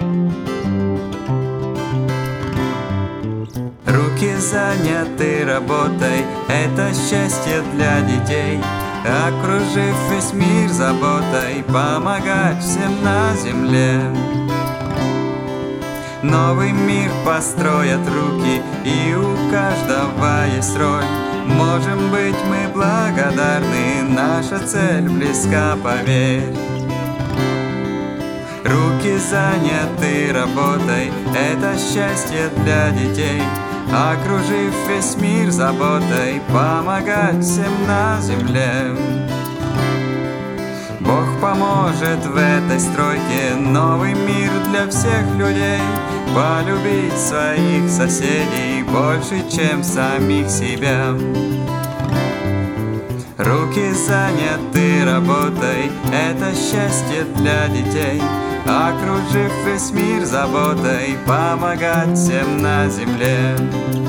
Руки заняты работой, это счастье для детей. Окружив весь мир заботой, помогать всем на земле. Новый мир построят руки, и у каждого есть роль. Можем быть мы благодарны, наша цель близка, поверь. Руки заняты работой, это счастье для детей. Окружив весь мир заботой, помогать всем на земле. Бог поможет в этой стройке, новый мир для всех людей. Полюбить своих соседей больше, чем самих себя. Руки заняты работой, это счастье для детей. Окружив весь мир заботой, помогать всем на земле.